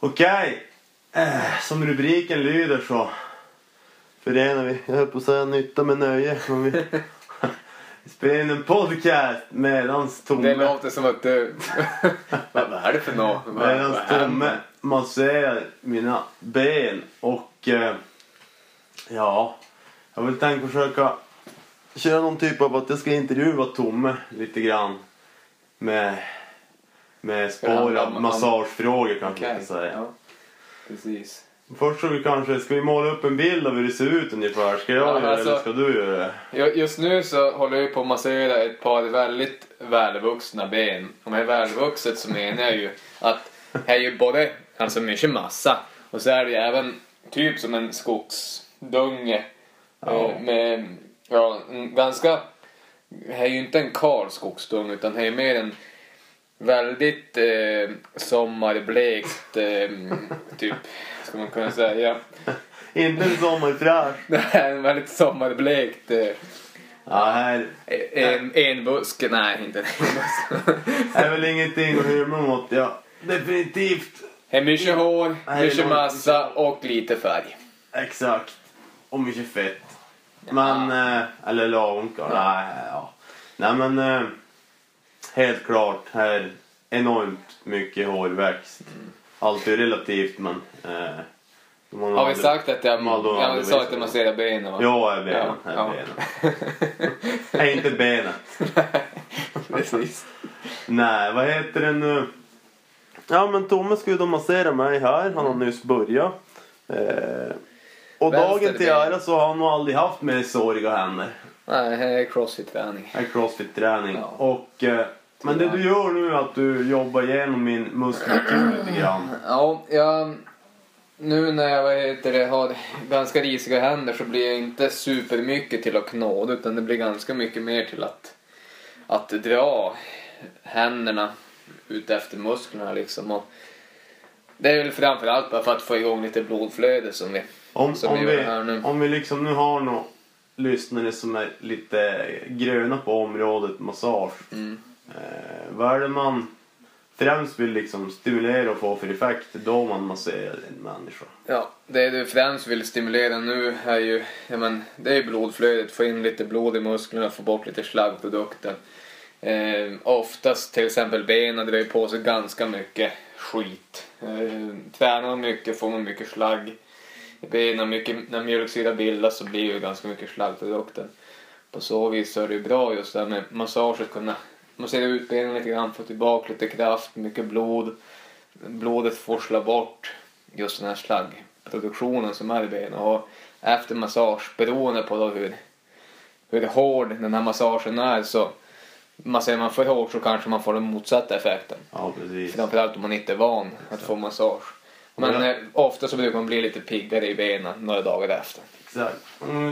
Okej. Som rubriken lyder så förenar vi, jag höll på att säga nytta med nöje. Men vi spelar in en podcast medans Tomme. Det låter som att du... Vad är det för något? Medans Tomme masserar mina ben. Och ja, jag vill tänka försöka köra någon typ av att jag ska intervjua Tomme lite grann. Med spår av massagefrågor kanske jag ska säga. Ja, precis. Först så ska vi måla upp en bild av hur det ser ut ungefär. Ska jag göra eller ska du göra det? Just nu så håller jag på att massera ett par väldigt välvuxna ben. Och med välvuxet så menar jag ju att det är ju både alltså mycket massa. Och så är det ju även typ som en skogsdunge. Med en ganska... Det är ju inte en kal skogsdunge utan det är mer en väldigt sommarblekt typ, ska man kunna säga. Inte en sommarfräsch. Nej, en väldigt sommarblekt här. En buske, nej inte en buske. Det är väl ingenting att hymla mot, ja. Definitivt. Det är mycket hår, mycket massa och lite färg. Exakt. Och mycket fett. Men, eller långt. Nej men, helt klart här enormt mycket hårväxt. Allt är relativt men har vi sagt att jag sa att jag masserar benen? Ja, är benen. Benen. Nej, inte benet. Precis. Nej, vad heter det nu? Ja, men Thomas skulle då massera mig här. Han har nyss börjat. Och dagen till ära så har han nog aldrig haft mer såriga händer. Nej, det är crossfit-träning. Det är crossfit-träning. Ja. Och... men det du gör nu är att du jobbar igenom min muskulatur lite grann. Ja, nu när jag har ganska risiga händer så blir jag inte supermycket till att knåda utan det blir ganska mycket mer till att dra händerna ut efter musklerna liksom. Och det är väl framförallt bara för att få igång lite blodflöde som vi gör här nu. Om vi liksom nu har några lyssnare som är lite gröna på området massage. Vad är det man främst vill liksom stimulera och få för effekt då man masserar en människa? Ja, det du främst vill stimulera nu är ju det är blodflödet, få in lite blod i musklerna, få bort lite slaggprodukter. Oftast till exempel benen drar ju på sig ganska mycket skit. Tränar man mycket får man mycket slagg i benen, när mjölksyra bildas så blir ju ganska mycket slaggprodukter. På så vis så är det ju bra just det här med massaget, kunna massera ut benen lite grann, få tillbaka lite kraft, mycket blod. Blodet forslar bort just den här slaggproduktionen som är i benen. Och efter massage, beroende på då hur hård den här massagen är, så masserar man för hårt så kanske man får den motsatta effekten. Ja, precis. Framförallt om man inte är van att få massage. Men ofta så brukar man bli lite piggare i benen några dagar efter. Exakt. Om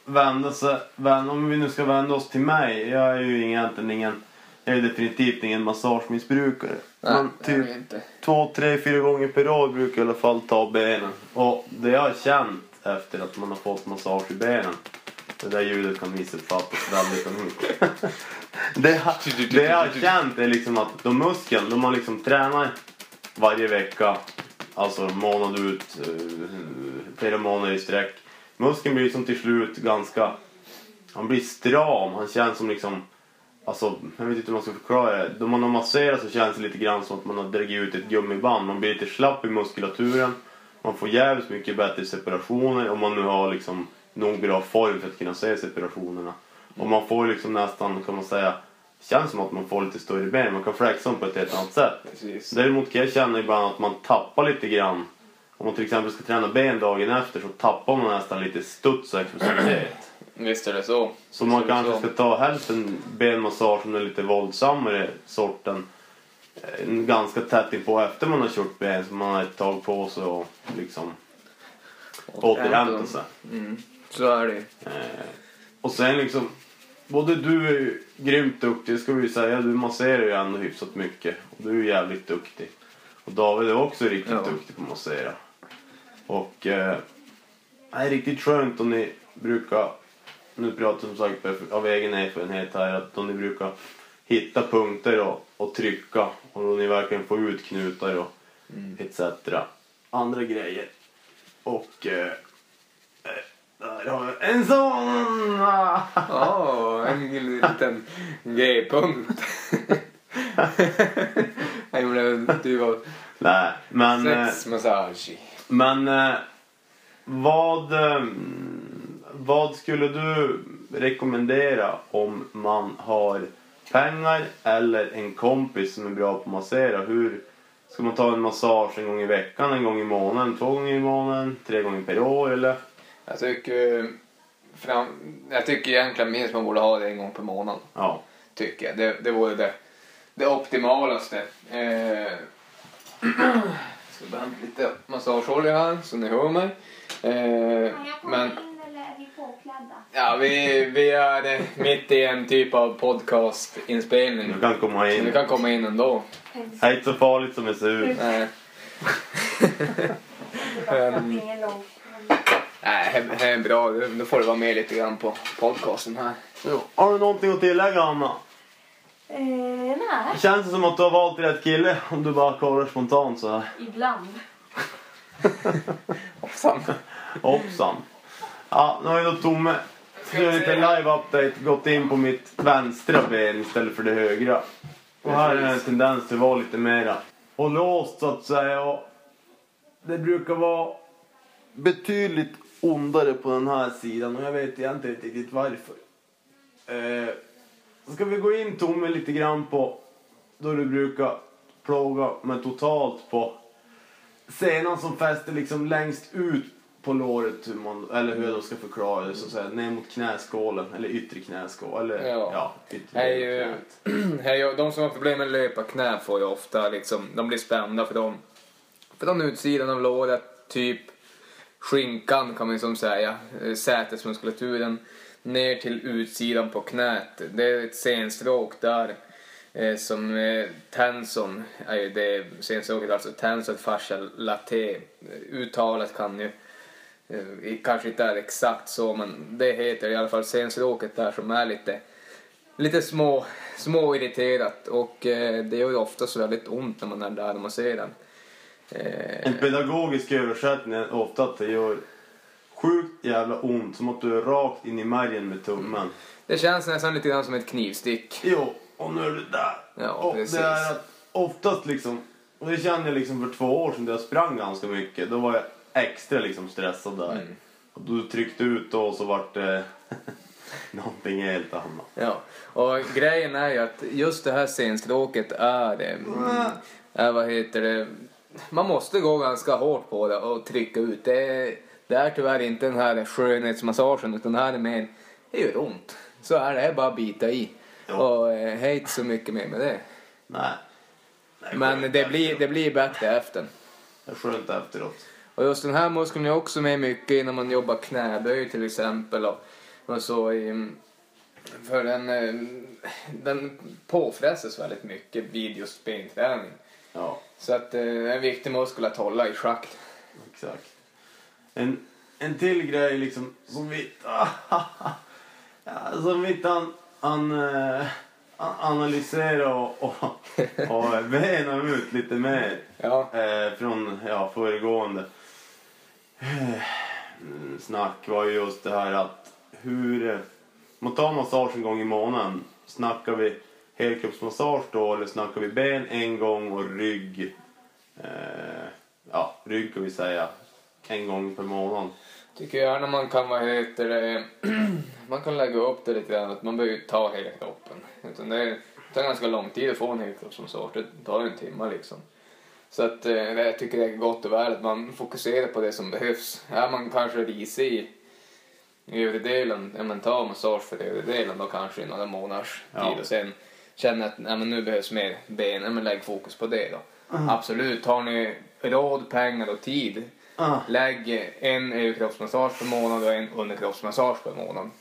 vi nu ska vända oss till mig. Jag är ju jag är definitivt ingen massagemissbrukare. Nej, men typ 2, 3, 4 gånger per år brukar jag i alla fall ta benen. Och det jag har känt efter att man har fått massage i benen, det där ljudet kan missuppfattas väldigt mycket. Det jag har känt är liksom att de man liksom tränar varje vecka, alltså månad ut, flera månader i sträck. Muskeln blir som till slut han blir stram, han känns som liksom, alltså jag vet inte hur man ska förklara det. Då man har masserat så känns det lite grann som att man har dragit ut ett gummiband. Man blir lite slapp i muskulaturen, man får jävligt mycket bättre separationer om man nu har liksom nog bra form för att kunna se separationerna. Och man får liksom nästan, kan man säga, känns som att man får lite större ben. Man kan flexa på ett helt annat sätt. Precis. Däremot kan jag känna ibland att man tappar lite grann. Om man till exempel ska träna ben dagen efter så tappar man nästan lite studs och explosivitet. Visst är det så. Så man kanske ska ta hälften benmassage som är lite våldsammare sorten. Ganska tätt in på efter man har kört ben, så man har ett tag på sig och liksom återhämta sig. Så är det. Och sen liksom, både du är ju grymt duktig, ska vi ju säga. Du masserar ju ändå hyfsat mycket. Och du är jävligt duktig. Och David är också riktigt duktig på att massera. Och det är riktigt skönt om ni brukar, nu pratar som sagt av egen erfarenhet här, att om ni brukar hitta punkter och trycka. Och då ni verkligen får ut knutar och etc. andra grejer. Och där har jag en sån. En liten G-punkt. Jag gjorde du var Nej, men sexmassage. men vad skulle du rekommendera om man har pengar eller en kompis som är bra på att massera? Hur ska man ta en massage en gång i veckan, en gång i månaden, 2 gånger i månaden, 3 gånger per år eller? Jag tycker egentligen minst man borde ha det en gång per månad. Ja. Tycker jag. Det vore det optimalaste. Ska bara hämta lite massageolja här så ni hör mig. Kan jag komma Men in eller är vi påklädda? ja, vi är mitt i en typ av podcastinspelning. Du kan komma Så in. du kan komma in ändå. Det är inte så farligt som det ser ut. Nej. Nej, det är bra. Då får du vara med lite grann på podcasten här. Jo. Har du någonting att tillägga, Anna? Nej, Det känns som att du har valt rätt kille om du bara kollar spontant så här. ibland. Hoppsan. Hoppsan. Ja, nu har ju då Tomme gör lite live-update gått in på mitt vänstra ben istället för det högra. Och här är en tendens till att vara lite mera och låst så att säga. Och det brukar vara betydligt ondare på den här sidan och jag vet egentligen inte riktigt varför. Så ska vi gå in, Tomme, lite grann på då du brukar plåga med totalt på senan som fäster liksom längst ut på låret, eller hur jag ska förklara det, så att säga, ner mot knäskålen eller yttre knäskål eller yttre knät. De som har problem med löparknä får ju ofta liksom, de blir spända för de utsidan av låret, typ skinkan kan man som säga, sätesmuskulaturen ner till utsidan på knät. Det är ett senstråk där som tenson är ju det senstråket, alltså tensor fasciae latae. Uttalet kan ju kanske inte är exakt så, men det heter i alla fall senstråket där som är lite små irriterat, och det gör ju ofta så väldigt ont när man är där och man ser den. En pedagogisk översättning är ofta att det gör sjukt jävla ont, som att du är rakt in i märgen med tummen. Det känns nästan lite grann som ett knivstick. Jo, och nu är det där. Ja, och precis. det är att oftast liksom, och det kände jag liksom för 2 år sedan då jag sprang ganska mycket. Då var jag extra liksom stressad där. Och då tryckte ut och så vart det någonting helt annat. Ja, och grejen är ju att just det här senstråket är vad heter det, man måste gå ganska hårt på det och trycka ut. Det är tyvärr inte den här skönhetsmassagen, utan det här är mer, det gör ont. Så är det bara att bita i. Jo. Och hejt så mycket mer med det. Nej. Men det blir bättre efter. Det är skönt efteråt. Och just den här muskeln är också med mycket innan man jobbar knäböj till exempel. Och så för den påfräses väldigt mycket vid just benträning. Ja, Så att det är en viktig muskel att hålla i schakt. exakt. En till grej liksom som vi analysera och bena ut lite mer från föregående snack var ju just det här att hur man tar massage en gång i månaden. Snackar vi helkroppsmassage då, eller snackar vi ben en gång och rygg rygg kan vi säga en gång per månad. Tycker gärna man kan man kan lägga upp det lite grann, att man behöver ta hela kroppen. Utan det tar ganska lång tid att få en helkroppsmassage. Det tar 1 timme liksom. Så att jag tycker det är gott och väl att man fokuserar på det som behövs. Är man kanske risig i överdelen, är man tar massage för överdelen då kanske i några månaders tid och sen känner att men nu behövs mer ben, men lägg fokus på det då. Absolut, har ni råd, pengar och tid, lägg en överkroppsmassage per månad och en underkroppsmassage per månad.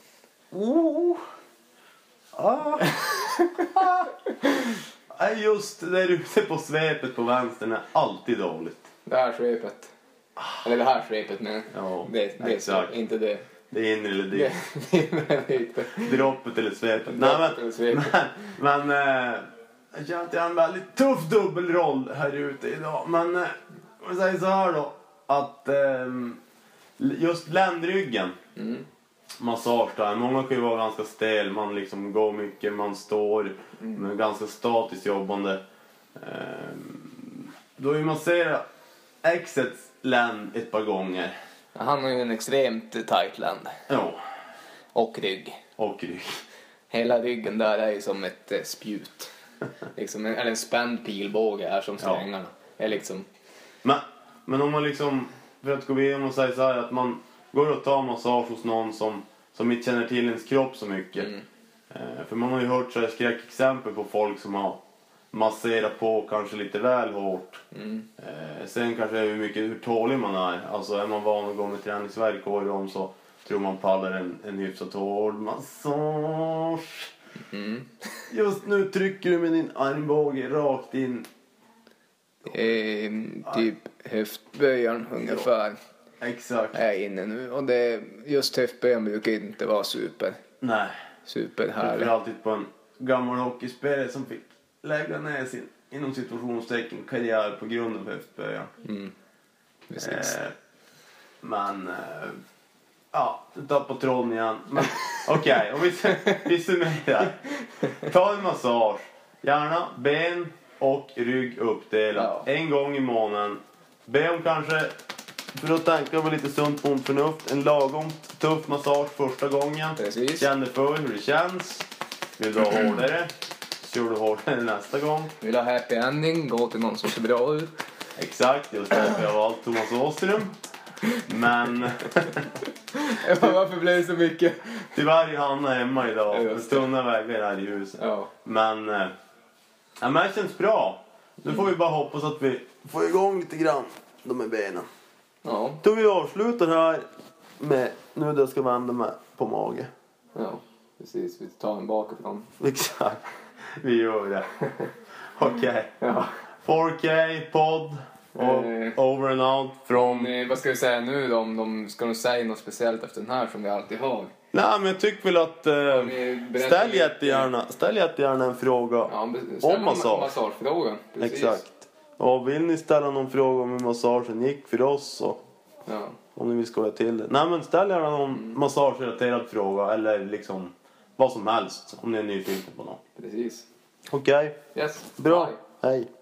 Just det där ute på svepet på vänstern är alltid dåligt. Det här svepet. Eller det här svepet, men Ja, det exakt. inte det. Det är in eller det. Det Droppet eller svepet. Droppet eller svepet. Men jag känner att jag har en väldigt tuff dubbelroll här ute idag. Men om vi säger så här då. att just ländryggen. Massage där. Många kan ju vara ganska stel. Man liksom går mycket, man står. Men ganska statiskt jobbande. Då vill man se exets länd ett par gånger. Han har ju en extremt tight länd. Ja. Och rygg. Och rygg. Hela ryggen där är ju som ett spjut. Liksom eller en spänd pilbåge är som strängarna. Är liksom. Men om man liksom, för att gå vidare och säga så här, att man går och tar massage hos någon som inte känner till ens kropp så mycket. För man har ju hört så här skräckexempel på folk som har masserat på kanske lite väl hårt. Sen kanske hur tålig man är. Alltså är man van att gå med träningsvärk och om så tror man pallar en hyfsat hård massage. Just nu trycker du med din armbåge rakt in. Typ höftböjaren ungefär. Exakt. Är inne nu. Och det, just höftböjaren brukar inte vara Nej. superhärlig. Det är alltid på en gammal hockeyspelare som fick lägga ner sin, inom situationstecken, karriär på grund av höftböjaren. Precis. Ja, du tar på tråden igen. Men okej, om vi summerar. Ta en massage. Gärna ben och rygg uppdelat. Ja. En gång i månaden. Be om kanske, för att tänka på lite sunt bondförnuft, en lagom tuff massage första gången. Precis. Känn för hur det känns. Vill du ha hårdare? Kör du hårdare nästa gång. Vill ha happy ending, gå till någon som ser bra ut. Exakt, just därför jag har valt Thomas Åström. Men Varför blev det så mycket? tyvärr är Hanna hemma idag. Det Just det. tunna vägar här i huset. Ja. Men det känns bra. Nu får vi bara hoppas att vi får igång lite grann de här benen. Ja. Då vi avslutar här med, nu då ska vända mig på mage. Ja, precis. Vi tar en bakifrån. Exakt, vi gör det. Okej. Ja. 4K podd och over and out från... Vad ska vi säga nu då? Om de ska nog säga något speciellt efter den här som vi alltid har. Nej, men jag tycker väl att ställ jättegärna en fråga om massage. Massagefrågan. Precis. Exakt. Och vill ni ställa någon fråga om hur massagen gick för oss och om ni vill skoja till det. Nej, men ställ gärna någon massagerelaterad fråga eller liksom vad som helst om ni är nyfikna på något. Precis. Okej. Yes. Bra. Bye. Hej.